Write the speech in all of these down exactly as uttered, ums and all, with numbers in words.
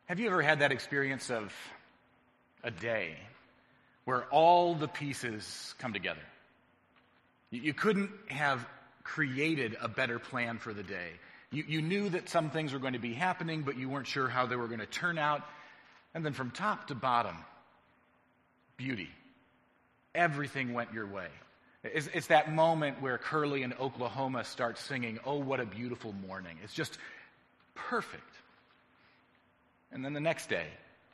Have you ever had that experience of a day where all the pieces come together? You couldn't have created a better plan for the day. You, you knew that some things were going to be happening, but you weren't sure how they were going to turn out. And then from top to bottom, beauty. Everything went your way. It's, it's that moment where Curly in Oklahoma starts singing, "Oh, what a beautiful morning." It's just perfect. And then the next day,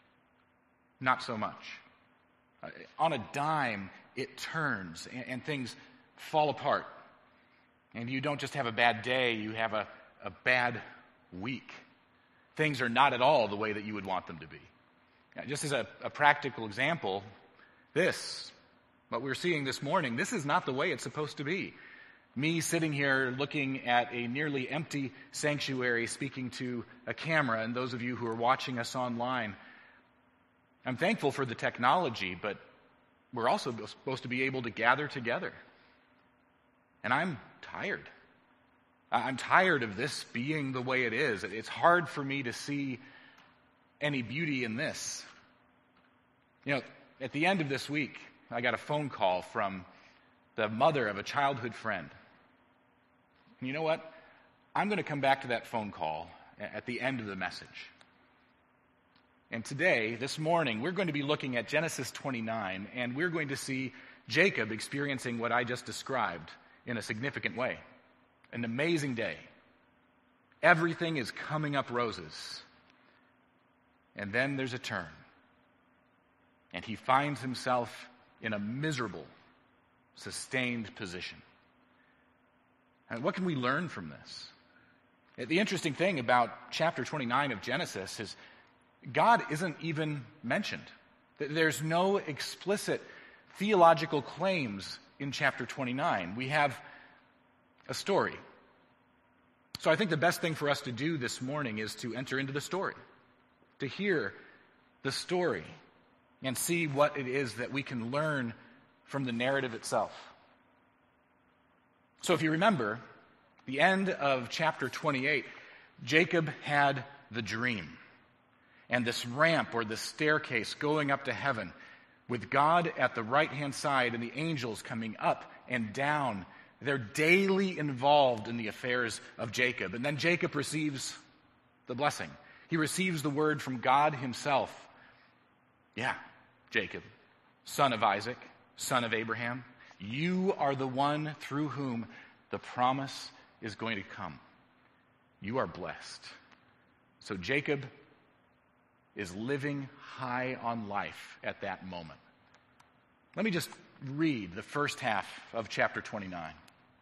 not so much. Uh, on a dime, it turns and, and things fall apart. And you don't just have a bad day, you have a, a bad week. Things are not at all the way that you would want them to be. Now, just as a, a practical example, this, what we're seeing this morning, this is not the way it's supposed to be. Me sitting here looking at a nearly empty sanctuary, speaking to a camera, and those of you who are watching us online, I'm thankful for the technology, but we're also supposed to be able to gather together. And I'm tired. I'm tired of this being the way it is. It's hard for me to see any beauty in this. You know, at the end of this week, I got a phone call from the mother of a childhood friend. And you know what? I'm going to come back to that phone call at the end of the message. And today, this morning, we're going to be looking at Genesis twenty-nine, and we're going to see Jacob experiencing what I just described in a significant way. An amazing day. Everything is coming up roses. And then there's a turn. And he finds himself in a miserable, sustained position. And what can we learn from this? The interesting thing about chapter twenty-nine of Genesis is God isn't even mentioned. There's no explicit theological claims in chapter twenty-nine. We have a story. So I think the best thing for us to do this morning is to enter into the story, to hear the story, and see what it is that we can learn from the narrative itself. So if you remember, the end of chapter twenty-eight, Jacob had the dream. And this ramp or this staircase going up to heaven with God at the right-hand side and the angels coming up and down. They're daily involved in the affairs of Jacob. And then Jacob receives the blessing. He receives the word from God himself. Yeah, Jacob, son of Isaac, son of Abraham, you are the one through whom the promise is going to come. You are blessed. So Jacob is living high on life at that moment. Let me just read the first half of chapter twenty-nine.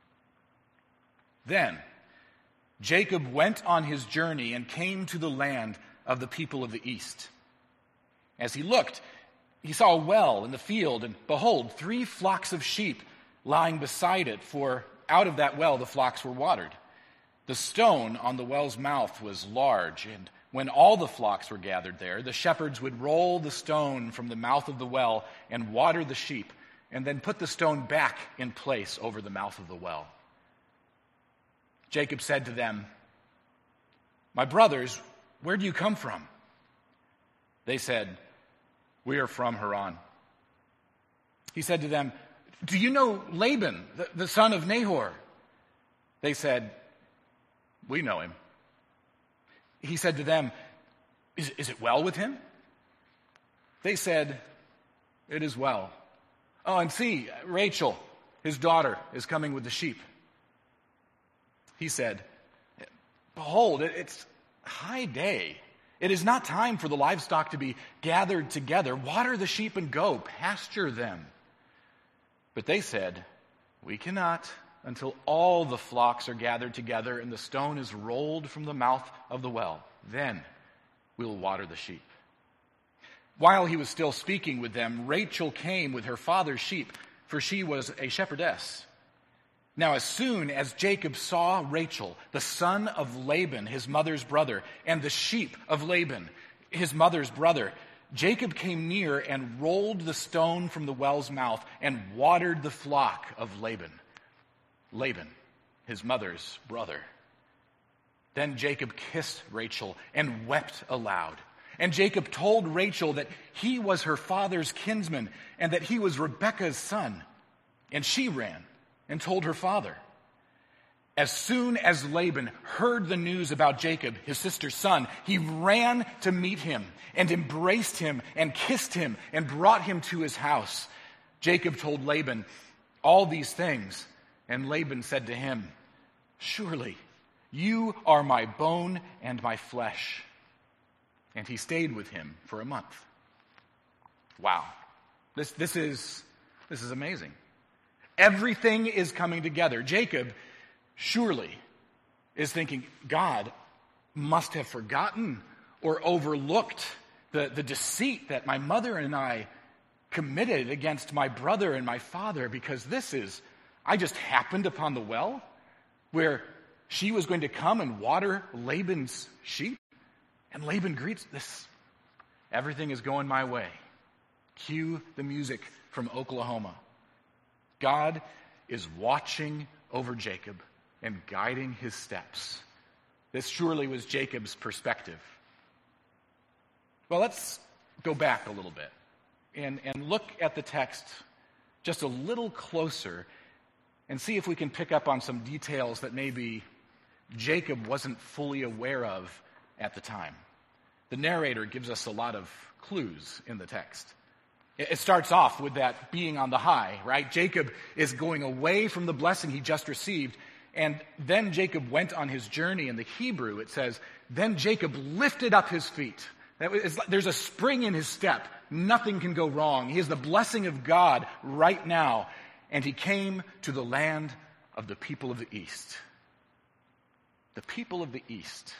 Then Jacob went on his journey and came to the land of the people of the east. As he looked, he saw a well in the field, and behold, three flocks of sheep lying beside it, for out of that well the flocks were watered. The stone on the well's mouth was large, and when all the flocks were gathered there, the shepherds would roll the stone from the mouth of the well and water the sheep, and then put the stone back in place over the mouth of the well. Jacob said to them, "My brothers, where do you come from?" They said, "We are from Haran." He said to them, "Do you know Laban, the, the son of Nahor?" They said, "We know him." He said to them, is, is it well with him?" They said, "It is well. Oh, and see, Rachel, his daughter, is coming with the sheep." He said, "Behold, it's high day. It is not time for the livestock to be gathered together. Water the sheep and go, pasture them." But they said, "We cannot until all the flocks are gathered together and the stone is rolled from the mouth of the well. Then we will water the sheep." While he was still speaking with them, Rachel came with her father's sheep, for she was a shepherdess. Now as soon as Jacob saw Rachel, the son of Laban, his mother's brother, and the sheep of Laban, his mother's brother, Jacob came near and rolled the stone from the well's mouth and watered the flock of Laban. Laban, his mother's brother. Then Jacob kissed Rachel and wept aloud. And Jacob told Rachel that he was her father's kinsman and that he was Rebekah's son. And she ran and told her father. As soon as Laban heard the news about Jacob, his sister's son, he ran to meet him and embraced him and kissed him and brought him to his house. Jacob told Laban all these things, and Laban said to him, "Surely you are my bone and my flesh." And he stayed with him for a month. Wow. This, this is, this is amazing. Everything is coming together. Jacob surely is thinking, God must have forgotten or overlooked the, the deceit that my mother and I committed against my brother and my father, because this is, I just happened upon the well where she was going to come and water Laban's sheep. And Laban greets this. Everything is going my way. Cue the music from Oklahoma. God is watching over Jacob and guiding his steps. This surely was Jacob's perspective. Well, let's go back a little bit and, and look at the text just a little closer and see if we can pick up on some details that maybe Jacob wasn't fully aware of at the time. The narrator gives us a lot of clues in the text. It starts off with that being on the high, right? Jacob is going away from the blessing he just received, and then Jacob went on his journey. In the Hebrew, it says, then Jacob lifted up his feet. That is, there's a spring in his step. Nothing can go wrong. He has the blessing of God right now, and he came to the land of the people of the East. The people of the East.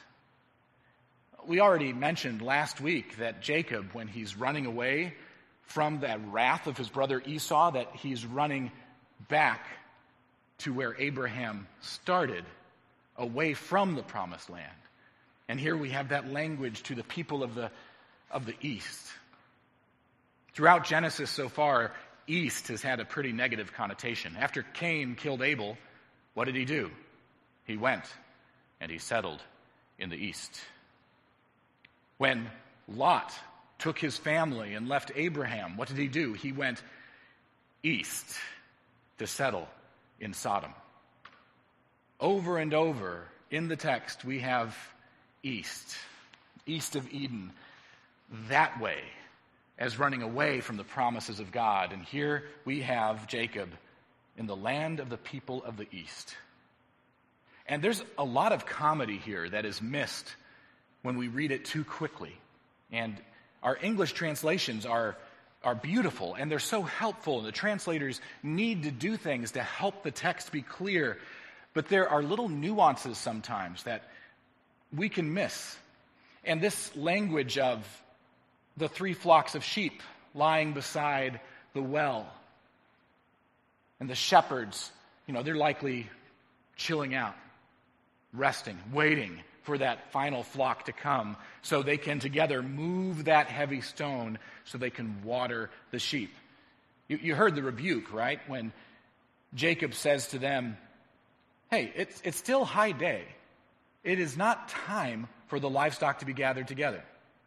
We already mentioned last week that Jacob, when he's running away from that wrath of his brother Esau, that he's running back to where Abraham started, away from the promised land. And here we have that language to the people of the, of the East. Throughout Genesis so far, East has had a pretty negative connotation. After Cain killed Abel, what did he do? He went and he settled in the East. When Lot took his family and left Abraham, what did he do? He went east to settle in Sodom. Over and over in the text, we have east, east of Eden, that way, as running away from the promises of God. And here we have Jacob in the land of the people of the East. And there's a lot of comedy here that is missed when we read it too quickly. And our English translations are, are beautiful, and they're so helpful, and the translators need to do things to help the text be clear. But there are little nuances sometimes that we can miss. And this language of the three flocks of sheep lying beside the well, and the shepherds, you know, they're likely chilling out, resting, waiting for that final flock to come so they can together move that heavy stone so they can water the sheep. You, you heard the rebuke, right? When Jacob says to them, hey, it's, it's still high day. It is not time for the livestock to be gathered together.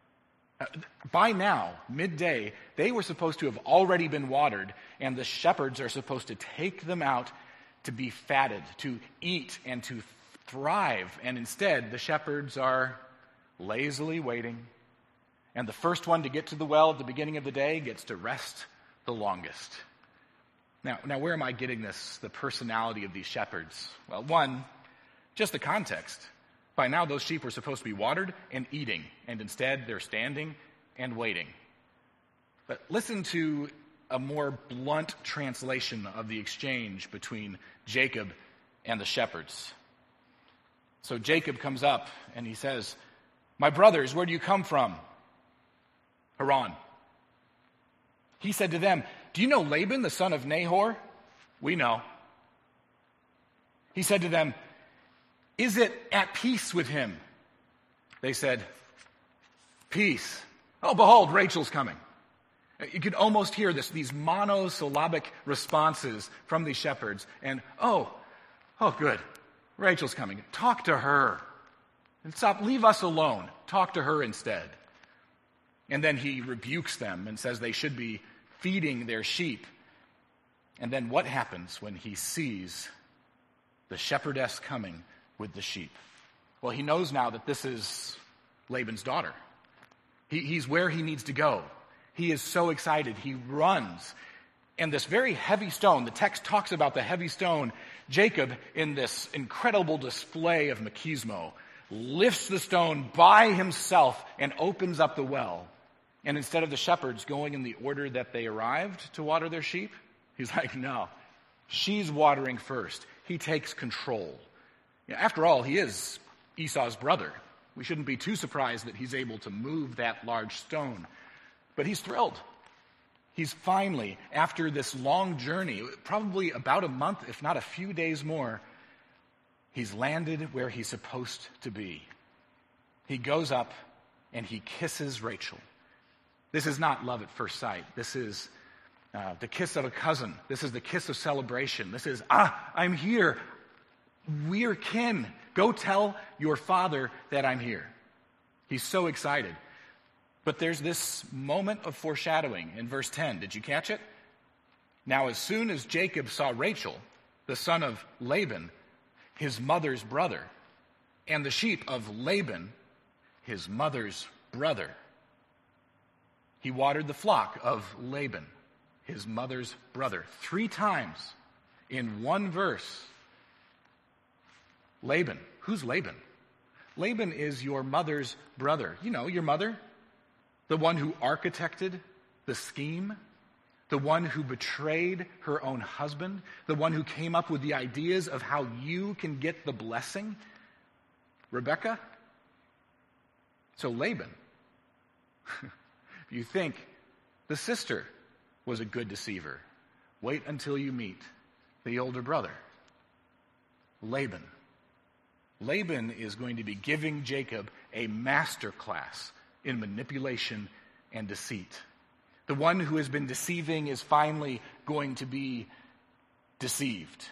By now, midday, they were supposed to have already been watered, and the shepherds are supposed to take them out to be fatted, to eat and to thrive. And instead, the shepherds are lazily waiting. And the first one to get to the well at the beginning of the day gets to rest the longest. Now, now where am I getting this, the personality of these shepherds? Well, one, just the context. By now, those sheep were supposed to be watered and eating, and instead they're standing and waiting. But listen to a more blunt translation of the exchange between Jacob and the shepherds. So Jacob comes up and he says, my brothers, where do you come from? Haran. He said to them, do you know Laban, the son of Nahor? We know. He said to them, is it at peace with him? They said, peace. Oh, behold, Rachel's coming. You could almost hear this, these monosyllabic responses from these shepherds. And, oh, oh, good. Rachel's coming. Talk to her. And stop, leave us alone. Talk to her instead. And then he rebukes them and says they should be feeding their sheep. And then what happens when he sees the shepherdess coming with the sheep? Well, he knows now that this is Laban's daughter. He, he's where he needs to go. He is so excited. He runs. And this very heavy stone, the text talks about the heavy stone, Jacob, in this incredible display of machismo, lifts the stone by himself and opens up the well. And instead of the shepherds going in the order that they arrived to water their sheep, he's like, no, she's watering first. He takes control. After all, he is Esau's brother. We shouldn't be too surprised that he's able to move that large stone. But he's thrilled. He's finally, after this long journey, probably about a month, if not a few days more, he's landed where he's supposed to be. He goes up and he kisses Rachel. This is not love at first sight. This is uh, the kiss of a cousin. This is the kiss of celebration. This is, ah, I'm here. We're kin. Go tell your father that I'm here. He's so excited. But there's this moment of foreshadowing in verse ten. Did you catch it? Now, as soon as Jacob saw Rachel, the son of Laban, his mother's brother, and the sheep of Laban, his mother's brother, he watered the flock of Laban, his mother's brother. Three times in one verse. Laban. Who's Laban? Laban is your mother's brother. You know, your mother. The one who architected the scheme. The one who betrayed her own husband. The one who came up with the ideas of how you can get the blessing. Rebekah. So Laban. You think the sister was a good deceiver. Wait until you meet the older brother, Laban. Laban is going to be giving Jacob a master class in manipulation and deceit. The one who has been deceiving is finally going to be deceived.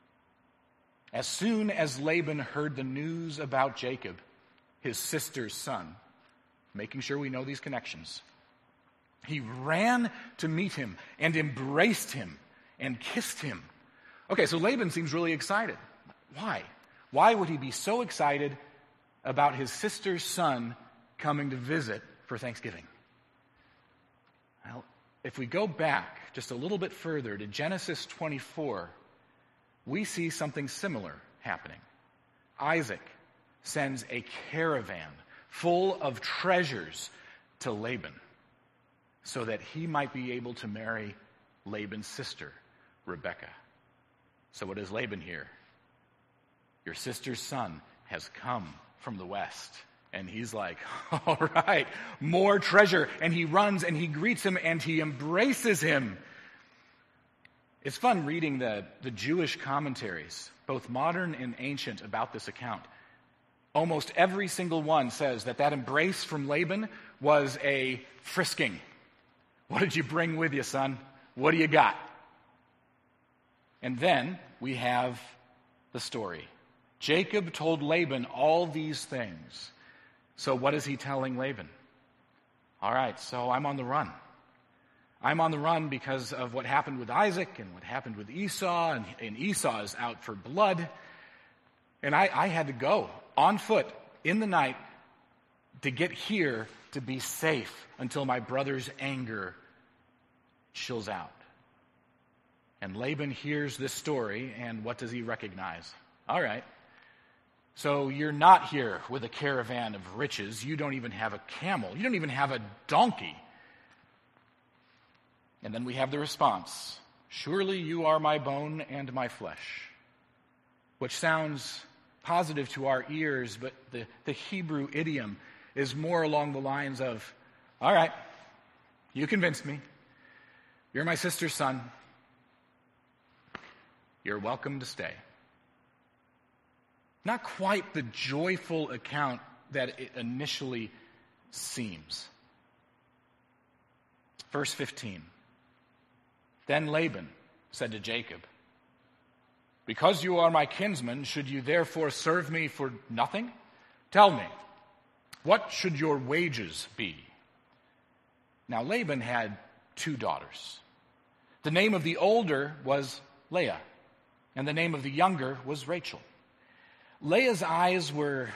As soon as Laban heard the news about Jacob, his sister's son, making sure we know these connections, he ran to meet him and embraced him and kissed him. Okay, so Laban seems really excited. Why? Why would he be so excited about his sister's son coming to visit for Thanksgiving? Well, if we go back just a little bit further to Genesis twenty-four, we see something similar happening. Isaac sends a caravan full of treasures to Laban so that he might be able to marry Laban's sister, Rebekah. So what does Laban hear? Your sister's son has come from the west. And he's like, all right, more treasure. And he runs and he greets him and he embraces him. It's fun reading the, the Jewish commentaries, both modern and ancient, about this account. Almost every single one says that that embrace from Laban was a frisking. What did you bring with you, son? What do you got? And then we have the story. Jacob told Laban all these things. So what is he telling Laban? All right, so I'm on the run. I'm on the run because of what happened with Isaac and what happened with Esau, and, and Esau is out for blood. And I, I had to go on foot in the night to get here to be safe until my brother's anger chills out. And Laban hears this story, and what does he recognize? All right. So you're not here with a caravan of riches. You don't even have a camel. You don't even have a donkey. And then we have the response. Surely you are my bone and my flesh. Which sounds positive to our ears, but the, the Hebrew idiom is more along the lines of, all right, you convinced me. You're my sister's son. You're welcome to stay. Not quite the joyful account that it initially seems. Verse fifteen. Then Laban said to Jacob, because you are my kinsman, should you therefore serve me for nothing? Tell me, what should your wages be? Now Laban had two daughters. The name of the older was Leah, and the name of the younger was Rachel. Leah's eyes were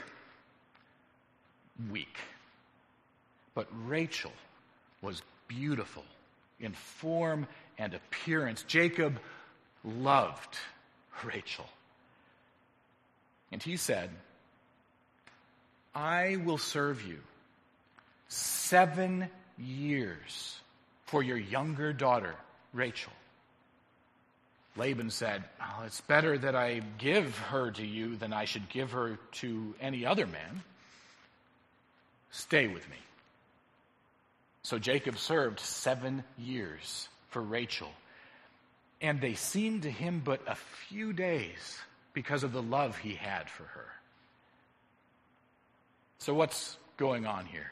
weak, but Rachel was beautiful in form and appearance. Jacob loved Rachel. And he said, I will serve you seven years for your younger daughter, Rachel. Laban said, oh, it's better that I give her to you than I should give her to any other man. Stay with me. So Jacob served seven years for Rachel, and they seemed to him but a few days because of the love he had for her. So what's going on here?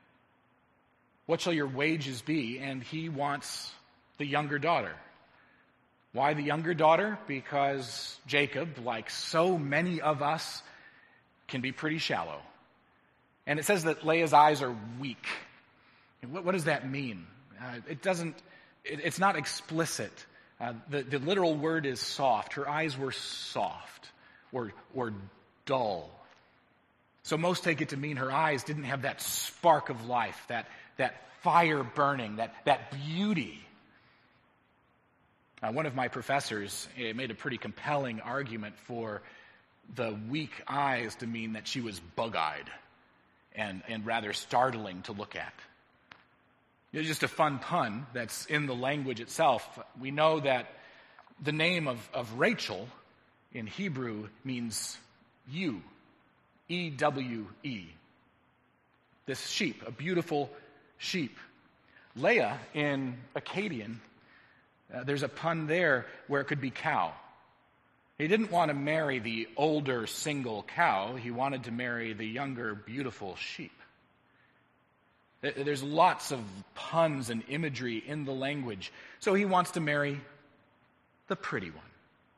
What shall your wages be? And he wants the younger daughter. Why the younger daughter? Because Jacob, like so many of us, can be pretty shallow. And it says that Leah's eyes are weak. What, what does that mean? Uh, it doesn't, it, it's not explicit. Uh, the, the literal word is soft. Her eyes were soft or, or dull. So most take it to mean her eyes didn't have that spark of life, that, that fire burning, that, that beauty. Uh, one of my professors uh, made a pretty compelling argument for the weak eyes to mean that she was bug-eyed and, and rather startling to look at. It's just a fun pun that's in the language itself. We know that the name of, of Rachel in Hebrew means ewe, E W E. This sheep, a beautiful sheep. Leah in Akkadian, uh, there's a pun there where it could be cow. He didn't want to marry the older single cow. He wanted to marry the younger beautiful sheep. There's lots of puns and imagery in the language. So he wants to marry the pretty one.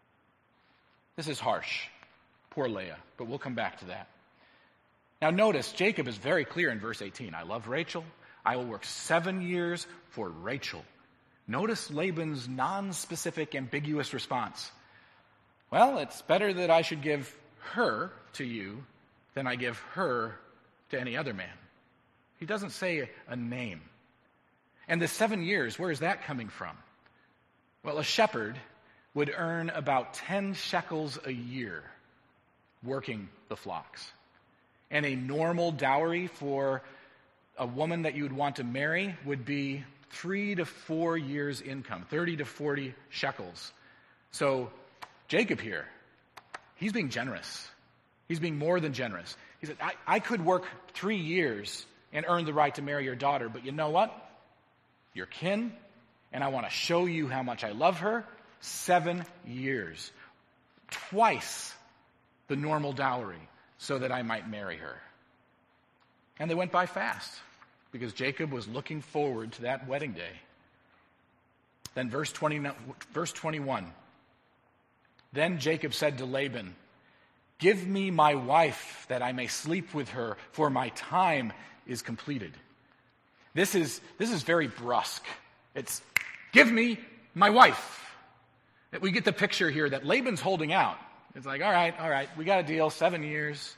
This is harsh. Poor Leah, but we'll come back to that. Now notice, Jacob is very clear in verse eighteen. I love Rachel. I will work seven years for Rachel. Notice Laban's non-specific, ambiguous response. Well, it's better that I should give her to you than I give her to any other man. He doesn't say a name. And the seven years, where is that coming from? Well, a shepherd would earn about ten shekels a year working the flocks. And a normal dowry for a woman that you would want to marry would be three to four years' income, thirty to forty shekels. So Jacob here, he's being generous. He's being more than generous. He said, I, I could work three years and earn the right to marry your daughter, but you know what? You're kin, and I want to show you how much I love her. Seven years. Twice the normal dowry, so that I might marry her. And they went by fast, because Jacob was looking forward to that wedding day. Then verse twenty, verse twenty-one. Then Jacob said to Laban, give me my wife that I may sleep with her, for my time is completed. This is, this is very brusque. It's, give me my wife. We get the picture here that Laban's holding out. It's like, all right, all right, we got a deal, seven years.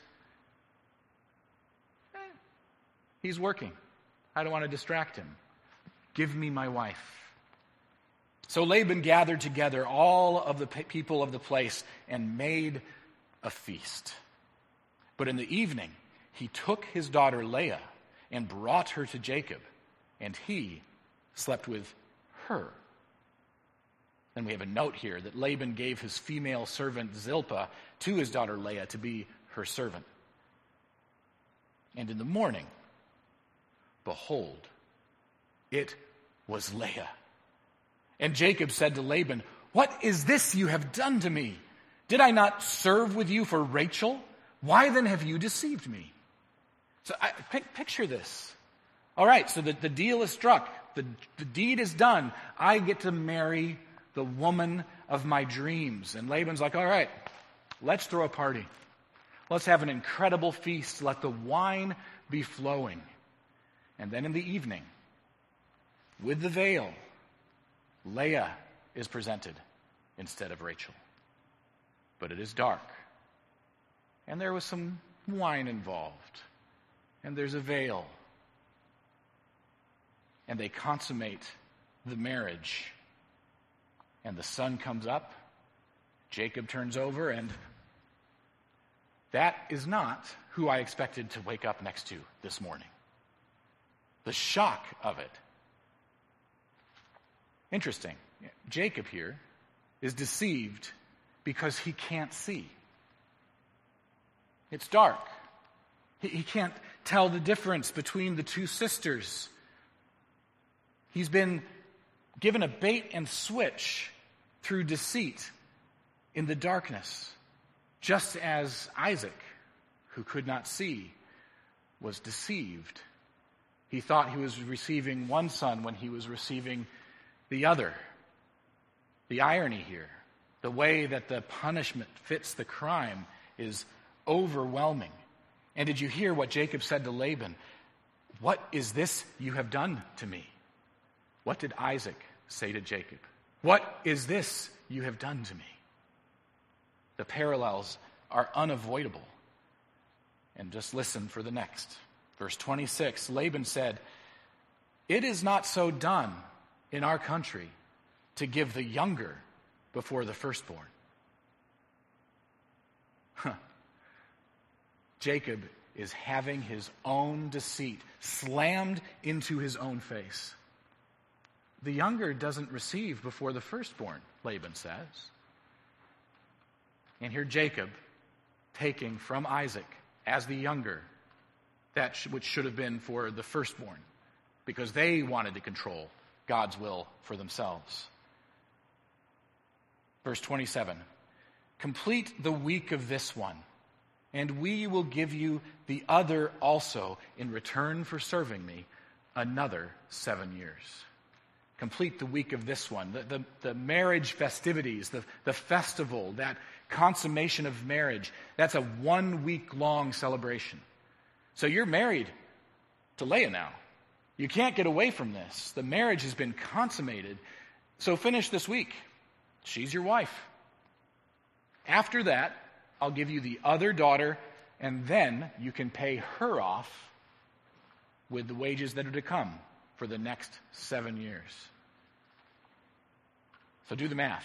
Eh, he's working. I don't want to distract him. Give me my wife. So Laban gathered together all of the people of the place and made a feast. But in the evening, he took his daughter Leah and brought her to Jacob, and he slept with her. Then we have a note here that Laban gave his female servant Zilpah to his daughter Leah to be her servant. And in the morning, behold, it was Leah. And Jacob said to Laban, what is this you have done to me? Did I not serve with you for Rachel? Why then have you deceived me? So I, pic, picture this. All right, so the, the deal is struck. The, the deed is done. I get to marry the woman of my dreams. And Laban's like, all right, let's throw a party. Let's have an incredible feast. Let the wine be flowing. And then in the evening, With the veil, Leah is presented instead of Rachel. But it is dark. And there was some wine involved. And there's a veil. And they consummate the marriage. And the sun comes up. Jacob turns over, and that is not who I expected to wake up next to this morning. The shock of it. Interesting. Jacob here is deceived because he can't see. It's dark. He, he can't tell the difference between the two sisters. He's been given a bait and switch through deceit in the darkness, just as Isaac, who could not see, was deceived. He thought he was receiving one son when he was receiving the other. The irony here, the way that the punishment fits the crime, is overwhelming. And did you hear what Jacob said to Laban? What is this you have done to me? What did Isaac say to Jacob? What is this you have done to me? The parallels are unavoidable. And just listen for the next. Verse twenty-six, Laban said, "It is not so done in our country to give the younger before the firstborn." Huh. Jacob is having his own deceit slammed into his own face. The younger doesn't receive before the firstborn, Laban says. And here Jacob, taking from Isaac as the younger, that which should have been for the firstborn, because they wanted to control God's will for themselves. Verse twenty-seven, "Complete the week of this one, and we will give you the other also in return for serving me another seven years." Complete the week of this one. The, the, the marriage festivities, the, the festival, that consummation of marriage, that's a one-week-long celebration. So you're married to Leah now. You can't get away from this. The marriage has been consummated. So finish this week. She's your wife. After that, I'll give you the other daughter, and then you can pay her off with the wages that are to come for the next seven years. So do the math.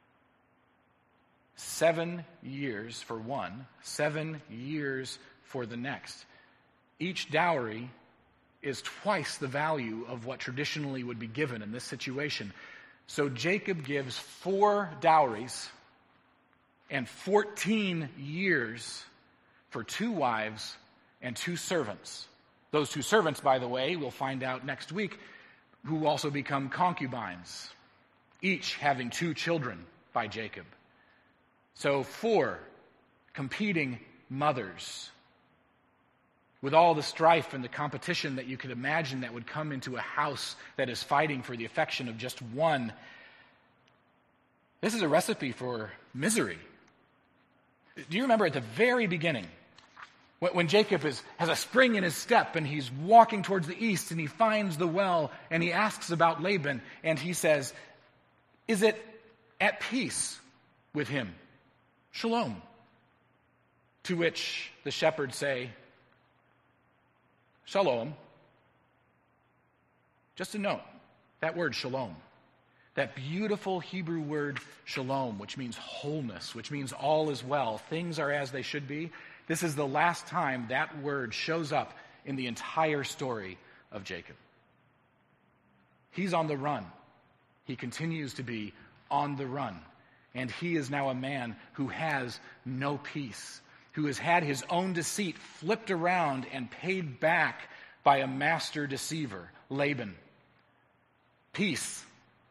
Seven years for one, seven years for the next. Each dowry is twice the value of what traditionally would be given in this situation. So Jacob gives four dowries and fourteen years for two wives and two servants. Those two servants, by the way, we'll find out next week, who also become concubines, each having two children by Jacob. So four competing mothers, with all the strife and the competition that you could imagine that would come into a house that is fighting for the affection of just one. This is a recipe for misery. Do you remember at the very beginning, when Jacob is, has a spring in his step and he's walking towards the east and he finds the well and he asks about Laban and he says, "Is it at peace with him? Shalom." To which the shepherds say, "Shalom." Just a note, that word shalom, that beautiful Hebrew word shalom, which means wholeness, which means all is well, things are as they should be. This is the last time that word shows up in the entire story of Jacob. He's on the run. He continues to be on the run. And he is now a man who has no peace, who has had his own deceit flipped around and paid back by a master deceiver, Laban. Peace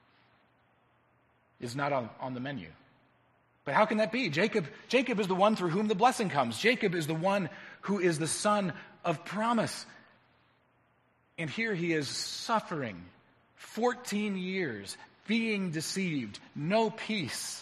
is not on, on the menu. But how can that be? Jacob, Jacob is the one through whom the blessing comes. Jacob is the one who is the son of promise. And here he is suffering fourteen years, being deceived, no peace.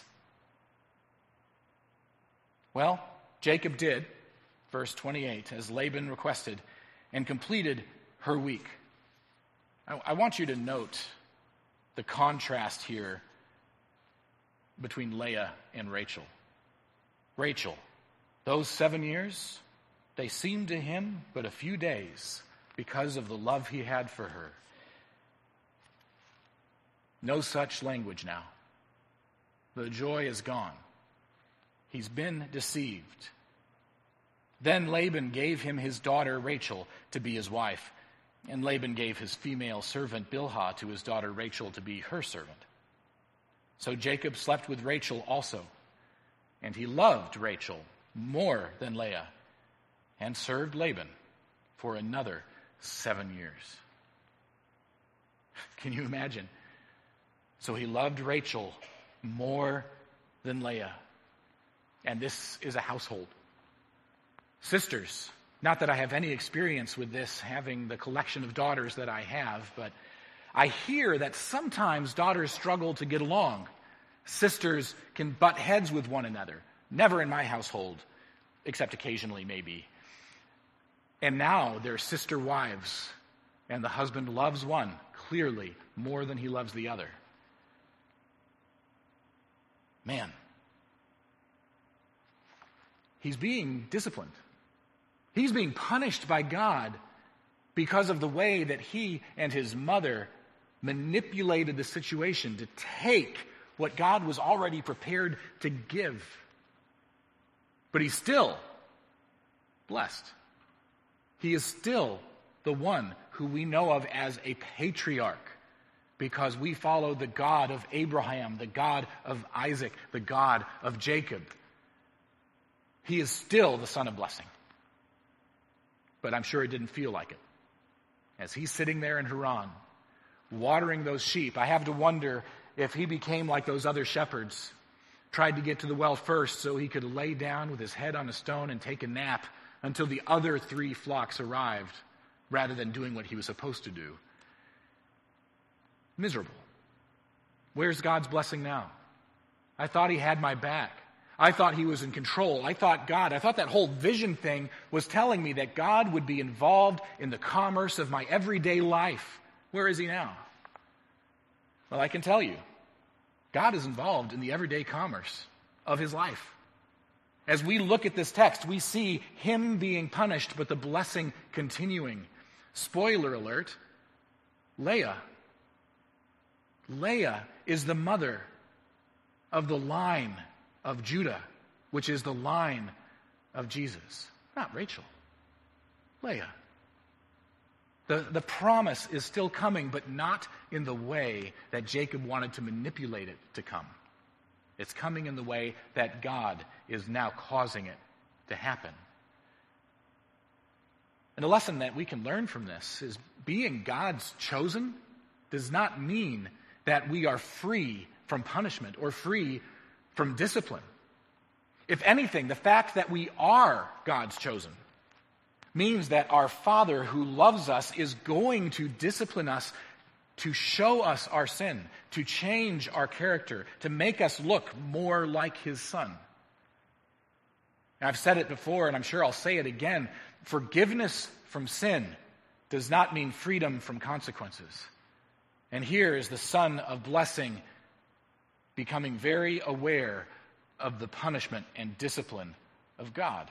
Well, Jacob did, verse twenty-eight, as Laban requested, and completed her week. I, I want you to note the contrast here between Leah and Rachel. Rachel, those seven years, they seemed to him but a few days because of the love he had for her. No such language now. The joy is gone. He's been deceived. Then Laban gave him his daughter Rachel to be his wife, and Laban gave his female servant Bilhah to his daughter Rachel to be her servant. So Jacob slept with Rachel also, and he loved Rachel more than Leah, and served Laban for another seven years. Can you imagine? So he loved Rachel more than Leah. And this is a household. Sisters, not that I have any experience with this, having the collection of daughters that I have, but I hear that sometimes daughters struggle to get along. Sisters can butt heads with one another. Never in my household, except occasionally maybe. And now they're sister wives, and the husband loves one, clearly, more than he loves the other. Man, he's being disciplined. He's being punished by God because of the way that he and his mother manipulated the situation to take what God was already prepared to give. But he's still blessed. He is still the one who we know of as a patriarch, because we follow the God of Abraham, the God of Isaac, the God of Jacob. He is still the son of blessing. But I'm sure it didn't feel like it. As he's sitting there in Haran, watering those sheep, I have to wonder if he became like those other shepherds, tried to get to the well first so he could lay down with his head on a stone and take a nap until the other three flocks arrived, rather than doing what he was supposed to do. Miserable. Where's God's blessing now? I thought he had my back. I thought he was in control. I thought God, I thought that whole vision thing was telling me that God would be involved in the commerce of my everyday life. Where is he now? Well, I can tell you, God is involved in the everyday commerce of his life. As we look at this text, we see him being punished, but the blessing continuing. Spoiler alert, Leah. Leah is the mother of the line of Judah, which is the line of Jesus. Not Rachel. Leah. The, the promise is still coming, but not in the way that Jacob wanted to manipulate it to come. It's coming in the way that God is now causing it to happen. And the lesson that we can learn from this is being God's chosen does not mean that we are free from punishment or free from discipline. If anything, the fact that we are God's chosen means that our Father who loves us is going to discipline us to show us our sin, to change our character, to make us look more like his Son. And I've said it before, and I'm sure I'll say it again. Forgiveness from sin does not mean freedom from consequences. And here is the Son of blessing becoming very aware of the punishment and discipline of God.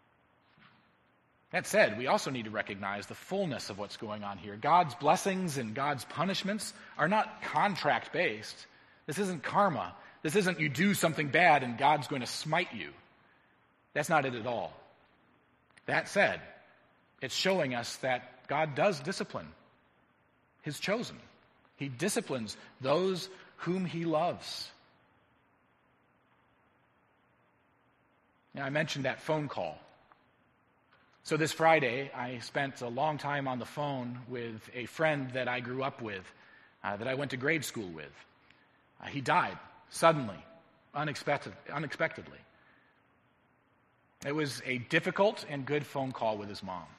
That said, we also need to recognize the fullness of what's going on here. God's blessings and God's punishments are not contract-based. This isn't karma. This isn't you do something bad and God's going to smite you. That's not it at all. That said, it's showing us that God does discipline his chosen. He disciplines those whom he loves. Now, I mentioned that phone call. So this Friday, I spent a long time on the phone with a friend that I grew up with, uh, that I went to grade school with. Uh, he died suddenly, unexpected, unexpectedly. It was a difficult and good phone call with his mom.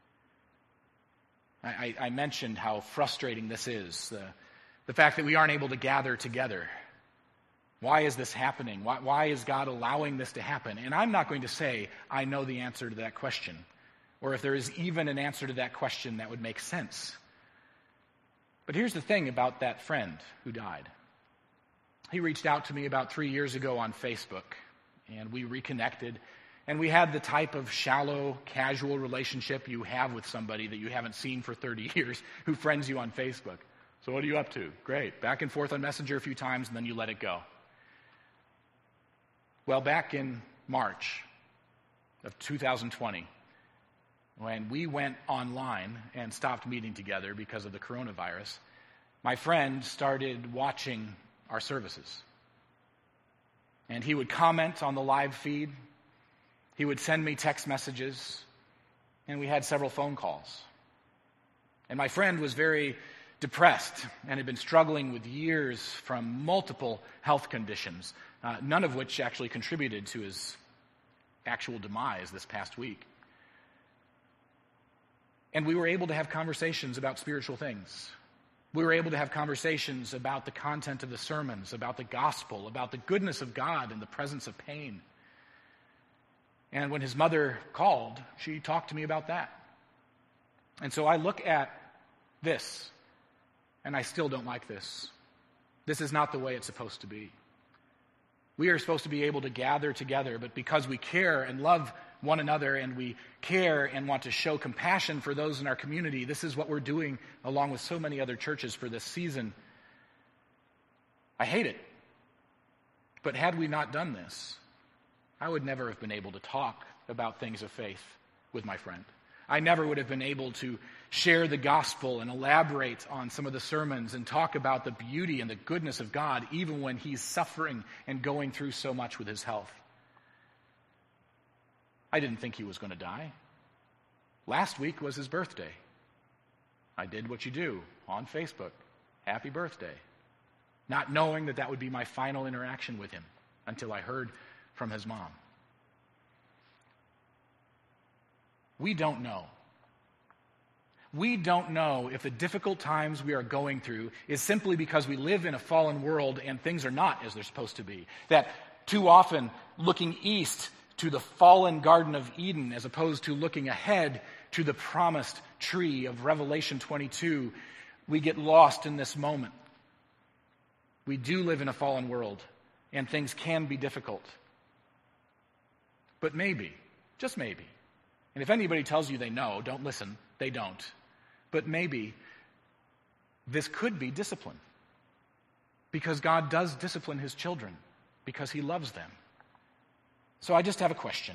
I, I, I mentioned how frustrating this is, the, the fact that we aren't able to gather together. Why is this happening? Why, why is God allowing this to happen? And I'm not going to say I know the answer to that question, or if there is even an answer to that question that would make sense. But here's the thing about that friend who died. He reached out to me about three years ago on Facebook, and we reconnected, and we had the type of shallow, casual relationship you have with somebody that you haven't seen for thirty years who friends you on Facebook. So what are you up to? Great. Back and forth on Messenger a few times, and then you let it go. Well, back in March of two thousand twenty, when we went online and stopped meeting together because of the coronavirus, my friend started watching our services. And he would comment on the live feed. He would send me text messages. And we had several phone calls. And my friend was very depressed and had been struggling with years from multiple health conditions, uh, none of which actually contributed to his actual demise this past week. And we were able to have conversations about spiritual things. We were able to have conversations about the content of the sermons, about the gospel, about the goodness of God in the presence of pain. And when his mother called, she talked to me about that. And so I look at this, and I still don't like this. This is not the way it's supposed to be. We are supposed to be able to gather together, but because we care and love one another and we care and want to show compassion for those in our community, this is what we're doing along with so many other churches for this season. I hate it. But had we not done this, I would never have been able to talk about things of faith with my friend. I never would have been able to share the gospel and elaborate on some of the sermons and talk about the beauty and the goodness of God, even when he's suffering and going through so much with his health. I didn't think he was going to die. Last week was his birthday. I did what you do on Facebook. Happy birthday. Not knowing that that would be my final interaction with him until I heard from his mom. We don't know. We don't know if the difficult times we are going through is simply because we live in a fallen world and things are not as they're supposed to be. That too often looking east to the fallen Garden of Eden as opposed to looking ahead to the promised tree of Revelation twenty-two, we get lost in this moment. We do live in a fallen world, and things can be difficult. But maybe, just maybe, and if anybody tells you they know, don't listen, they don't. But maybe this could be discipline. Because God does discipline his children, because he loves them. So I just have a question.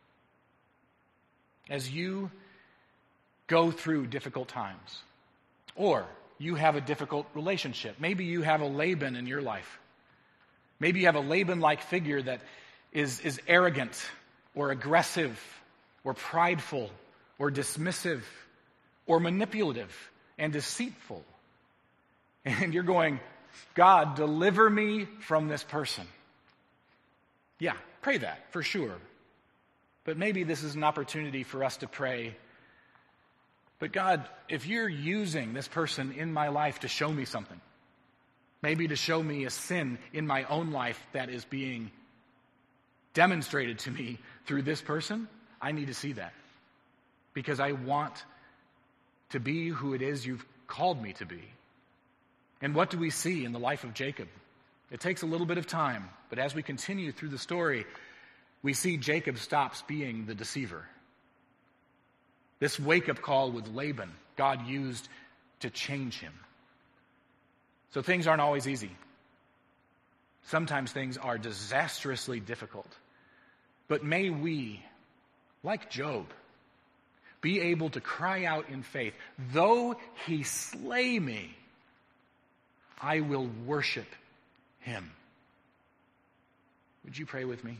As you go through difficult times, or you have a difficult relationship, maybe you have a Laban in your life. Maybe you have a Laban-like figure that is, is arrogant or aggressive or prideful or dismissive or manipulative and deceitful. And you're going, God, deliver me from this person. Yeah, pray that, for sure. But maybe this is an opportunity for us to pray, but God, if you're using this person in my life to show me something, maybe to show me a sin in my own life that is being demonstrated to me through this person, I need to see that. Because I want to be who it is you've called me to be. And what do we see in the life of Jacob? It takes a little bit of time, but as we continue through the story, we see Jacob stops being the deceiver. This wake-up call with Laban, God used to change him. So things aren't always easy. Sometimes things are disastrously difficult. But may we, like Job, be able to cry out in faith, though he slay me, I will worship him. Would you pray with me?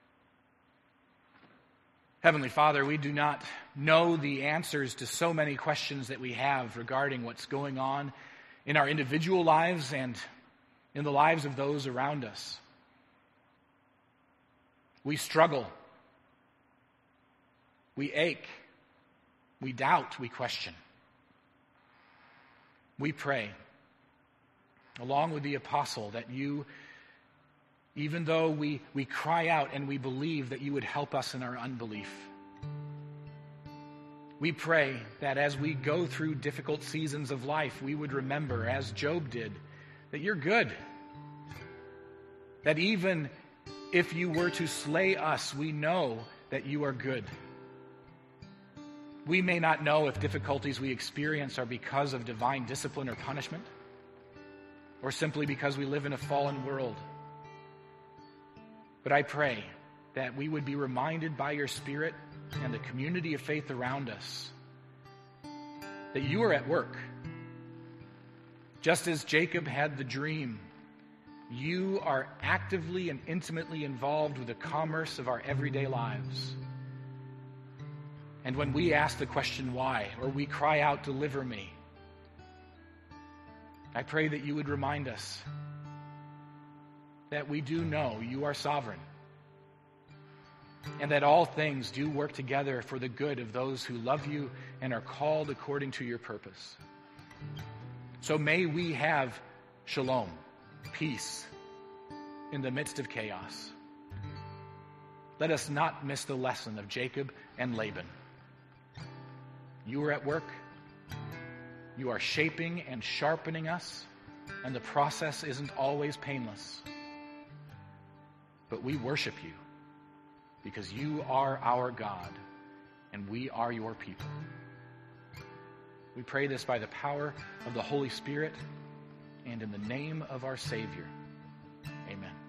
Heavenly Father, we do not know the answers to so many questions that we have regarding what's going on in our individual lives and in the lives of those around us. We struggle. We ache. We doubt. We question. We pray, along with the apostle, that you, even though we, we cry out and we believe, that you would help us in our unbelief. We pray that as we go through difficult seasons of life, we would remember, as Job did, that you're good. That even if you were to slay us, we know that you are good. We may not know if difficulties we experience are because of divine discipline or punishment, or simply because we live in a fallen world. But I pray that we would be reminded by your Spirit and the community of faith around us that you are at work. Just as Jacob had the dream, you are actively and intimately involved with the commerce of our everyday lives. And when we ask the question why, or we cry out, deliver me, I pray that you would remind us that we do know you are sovereign, and that all things do work together for the good of those who love you and are called according to your purpose. So may we have shalom, peace, in the midst of chaos. Let us not miss the lesson of Jacob and Laban. You are at work. You are shaping and sharpening us, and the process isn't always painless. But we worship you because you are our God and we are your people. We pray this by the power of the Holy Spirit and in the name of our Savior. Amen.